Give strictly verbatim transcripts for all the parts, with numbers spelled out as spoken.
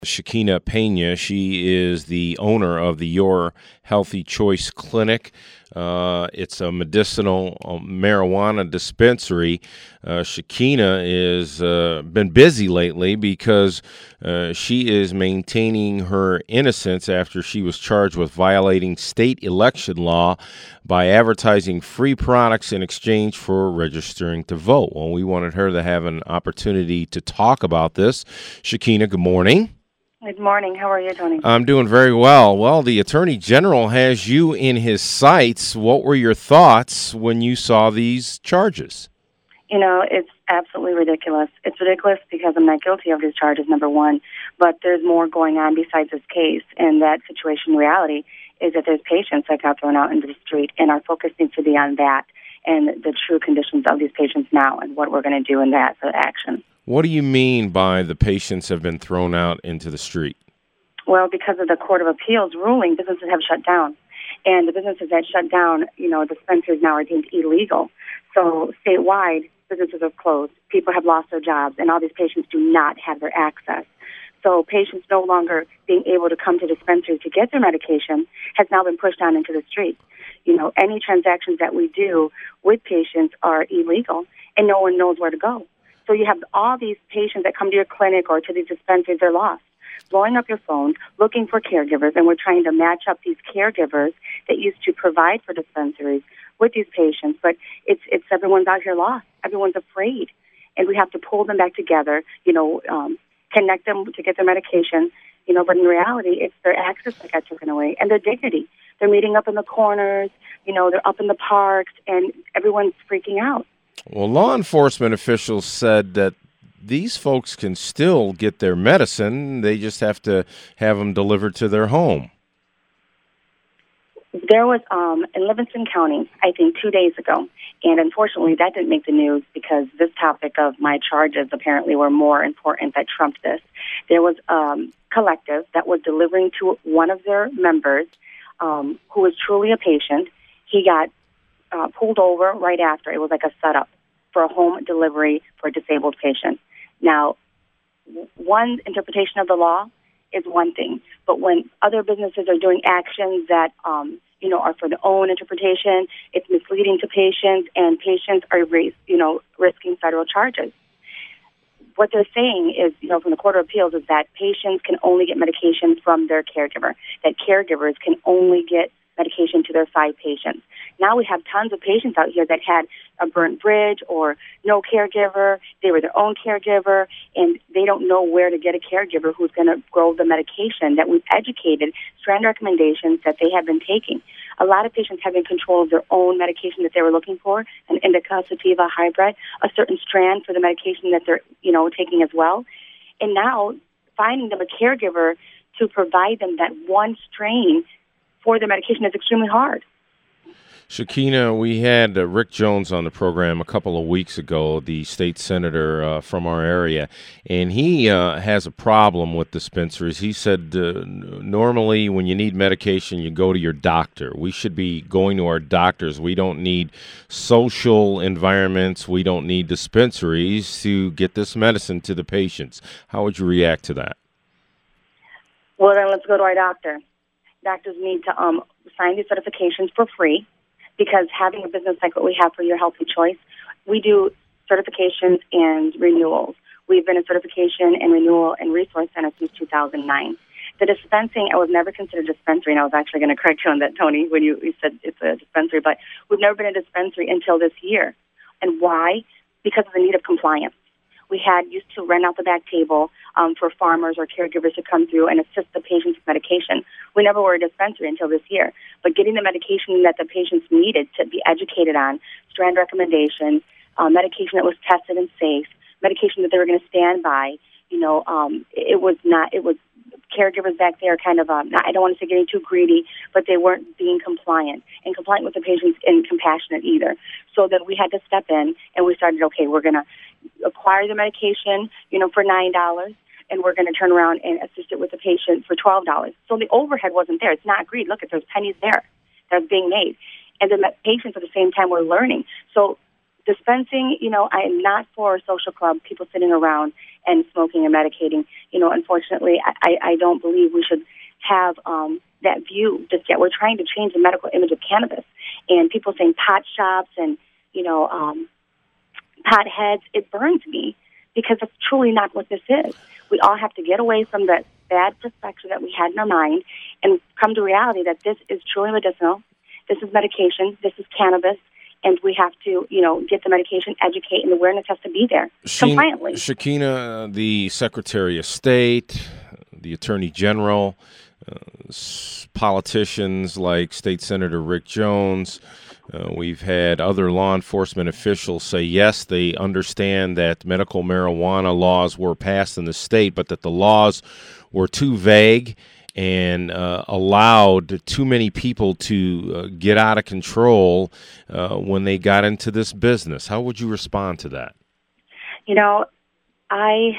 Shakina Pena. She is the owner of the Your Healthy Choice Clinic. Uh, it's a medicinal uh, marijuana dispensary. Uh, Shakina is uh, been busy lately because uh, she is maintaining her innocence after she was charged with violating state election law by advertising free products in exchange for registering to vote. Well, we wanted her to have an opportunity to talk about this. Shakina, good morning. Good morning. How are you, Tony? I'm doing very well. Well, the Attorney General has you in his sights. What were your thoughts when you saw these charges? You know, it's absolutely ridiculous. It's ridiculous because I'm not guilty of these charges, number one, but there's more going on besides this case, and that situation in reality is that there's patients that got thrown out into the street, and our focus needs to be on that and the true conditions of these patients now and what we're going to do in that for action. What do you mean by the patients have been thrown out into the street? Well, because of the Court of Appeals ruling, businesses have shut down. And the businesses that shut down, you know, dispensaries now are deemed illegal. So statewide, businesses are closed. People have lost their jobs, and all these patients do not have their access. So patients no longer being able to come to dispensaries to get their medication has now been pushed on into the street. You know, any transactions that we do with patients are illegal, and no one knows where to go. So you have all these patients that come to your clinic or to these dispensaries, they're lost, blowing up your phones, looking for caregivers, and we're trying to match up these caregivers that used to provide for dispensaries with these patients. But it's it's everyone's out here lost. Everyone's afraid. And we have to pull them back together, you know, um, connect them to get their medication, you know, but in reality, it's their access that got taken away and their dignity. They're meeting up in the corners, you know, they're up in the parks, and everyone's freaking out. Well, law enforcement officials said that these folks can still get their medicine. They just have to have them delivered to their home. There was, um, in Livingston County, I think two days ago, and unfortunately that didn't make the news because this topic of my charges apparently were more important that trumped this. There was a um, collective that was delivering to one of their members um, who was truly a patient. He got uh, pulled over right after. It was like a setup for a home delivery for a disabled patient. Now, one interpretation of the law is one thing, but when other businesses are doing actions that, um, you know, are for their own interpretation, it's misleading to patients, and patients are, you know, risking federal charges. What they're saying is, you know, from the Court of Appeals is that patients can only get medication from their caregiver, that caregivers can only get medication to their five patients. Now we have tons of patients out here that had a burnt bridge or no caregiver. They were their own caregiver, and they don't know where to get a caregiver who's going to grow the medication that we've educated, strand recommendations that they have been taking. A lot of patients have in control of their own medication that they were looking for, an indica sativa hybrid, a certain strand for the medication that they're, you know, taking as well. And now finding them a caregiver to provide them that one strain for the medication is extremely hard. Shakina, we had uh, Rick Jones on the program a couple of weeks ago, the state senator uh, from our area, and he uh, has a problem with dispensaries. He said uh, normally when you need medication, you go to your doctor. We should be going to our doctors. We don't need social environments. We don't need dispensaries to get this medicine to the patients. How would you react to that? Well, then let's go to our doctor. Doctors need to um, sign these certifications for free, because having a business like what we have for Your Healthy Choice, we do certifications and renewals. We've been a certification and renewal and resource center since two thousand nine. The dispensing, I was never considered a dispensary, and I was actually going to correct you on that, Tony, when you, you said it's a dispensary, but we've never been a dispensary until this year. And why? Because of the need of compliance. We had used to rent out the back table um, for farmers or caregivers to come through and assist the patients with medication. We never were a dispensary until this year. But getting the medication that the patients needed to be educated on, strand recommendations, uh, medication that was tested and safe, medication that they were going to stand by, you know, um, it was not, it was caregivers back there kind of, um, I don't want to say getting too greedy, but they weren't being compliant and compliant with the patients and compassionate either. So then we had to step in and we started, okay, we're going to acquire the medication, you know, for nine dollars, and we're going to turn around and assist it with the patient for twelve dollars. So the overhead wasn't there. It's not greed. Look, there's pennies there that's being made. And the patients at the same time were learning. So dispensing, you know, I am not for a social club, people sitting around and smoking and medicating. You know, unfortunately, I, I I don't believe we should have um, that view just yet. We're trying to change the medical image of cannabis, and people saying pot shops and, you know, um, pot heads, it burns me because it's truly not what this is. We all have to get away from that bad perspective that we had in our mind and come to reality that this is truly medicinal. This is medication. This is cannabis. And we have to, you know, get the medication, educate, and the awareness has to be there compliantly. Shakina, the Secretary of State, the Attorney General, uh, politicians like State Senator Rick Jones, uh, we've had other law enforcement officials say, yes, they understand that medical marijuana laws were passed in the state, but that the laws were too vague and uh, allowed too many people to uh, get out of control uh, when they got into this business. How would you respond to that? You know, I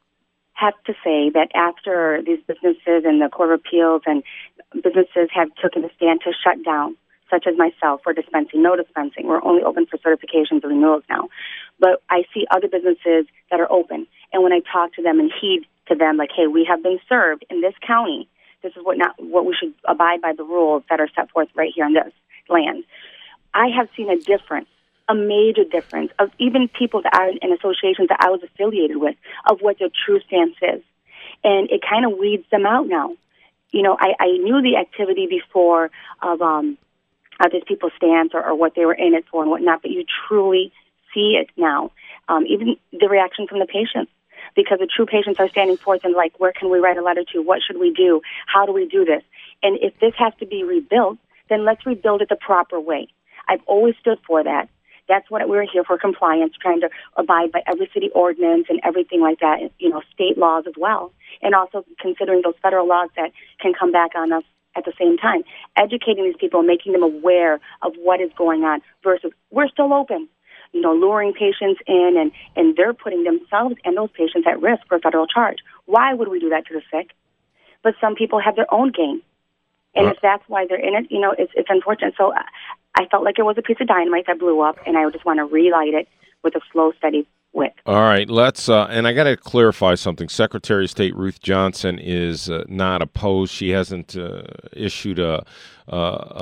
have to say that after these businesses and the Court of Appeals and businesses have taken a stand to shut down, such as myself, we're dispensing, no dispensing. We're only open for certifications and renewals now. But I see other businesses that are open. And when I talk to them and heed to them, like, hey, we have been served in this county. This is what not what we should abide by the rules that are set forth right here on this land. I have seen a difference, a major difference of even people that are in associations that I was affiliated with of what their true stance is. And it kind of weeds them out now. You know, I, I knew the activity before of um, of these people's stance or, or what they were in it for and whatnot, but you truly see it now. Um, even the reaction from the patients. Because the true patients are standing forth and like, where can we write a letter to? What should we do? How do we do this? And if this has to be rebuilt, then let's rebuild it the proper way. I've always stood for that. That's what we're here for, compliance, trying to abide by every city ordinance and everything like that, you know, state laws as well. And also considering those federal laws that can come back on us at the same time. Educating these people, making them aware of what is going on versus we're still open. You know, luring patients in, and, and they're putting themselves and those patients at risk for a federal charge. Why would we do that to the sick? But some people have their own gain. And if that's why they're in it, you know, it's, it's unfortunate. So I felt like it was a piece of dynamite that blew up, and I just want to relight it with a slow, steady wick. All right, let's, uh, and I got to clarify something. Secretary of State Ruth Johnson is uh, not opposed. She hasn't uh, issued a, a,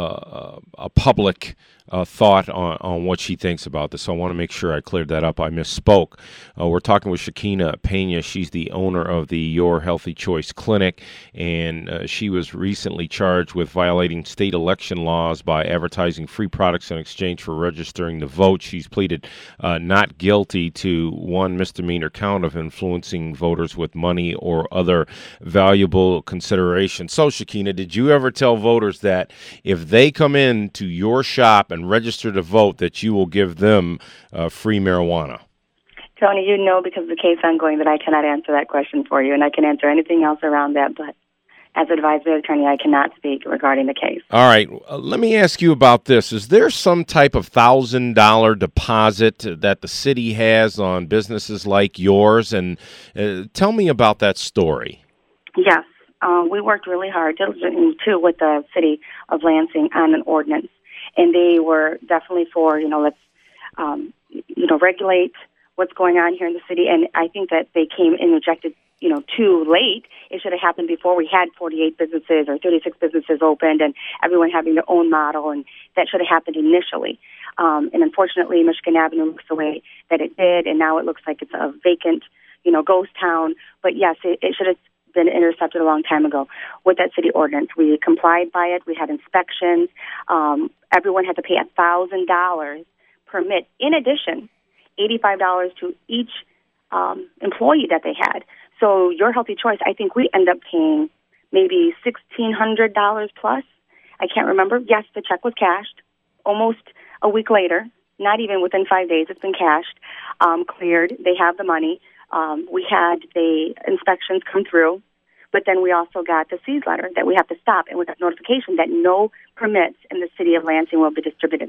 a, a public uh, thought on, on what she thinks about this. So I want to make sure I cleared that up. I misspoke. Uh, we're talking with Shakina Pena. She's the owner of the Your Healthy Choice Clinic, and uh, she was recently charged with violating state election laws by advertising free products in exchange for registering to vote. She's pleaded uh, not guilty to one misdemeanor count of influencing voters with money or other valuable consideration. So, Shakina, did you ever tell voters that if they come in to your shop and register to vote, that you will give them uh, free marijuana? Tony, you know, because of the case ongoing, that I cannot answer that question for you, and I can answer anything else around that, but as advised by the attorney, I cannot speak regarding the case. All right. Uh, let me ask you about this. Is there some type of one thousand dollars deposit that the city has on businesses like yours? And uh, tell me about that story. Yes. Uh, we worked really hard, diligently, too, with the city of Lansing on an ordinance. And they were definitely for, you know, let's, um, you know, regulate what's going on here in the city. And I think that they came and rejected, you know, too late. It should have happened before we had forty-eight businesses or thirty-six businesses opened and everyone having their own model, and that should have happened initially. Um, and unfortunately, Michigan Avenue looks the way that it did, and now it looks like it's a vacant, you know, ghost town. But yes, it, it should have been intercepted a long time ago with that city ordinance. We complied by it. We had inspections. Um, everyone had to pay one thousand dollars permit. In addition, eighty-five dollars to each um, employee that they had. So Your Healthy Choice, I think we end up paying maybe sixteen hundred dollars plus. I can't remember. Yes, the check was cashed almost a week later, not even within five days. It's been cashed, um, cleared. They have the money. Um, we had the inspections come through, but then we also got the seize letter that we have to stop, and we got notification that no permits in the city of Lansing will be distributed.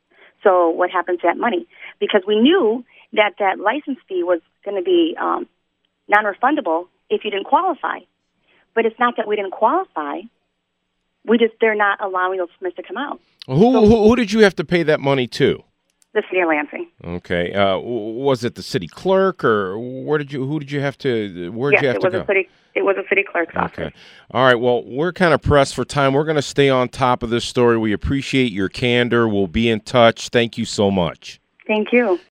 So what happens to that money? Because we knew that that license fee was going to be um, non-refundable if you didn't qualify. But it's not that we didn't qualify. We just, they're not allowing those permits to come out. Who, so, who, who did you have to pay that money to? The city of Lansing. Okay. Uh, w- was it the city clerk, or where did you? Who did you have to? Where did Yes, you have it to was go? a city. It was a city clerk's Okay. office. All right. Well, we're kind of pressed for time. We're going to stay on top of this story. We appreciate your candor. We'll be in touch. Thank you so much. Thank you.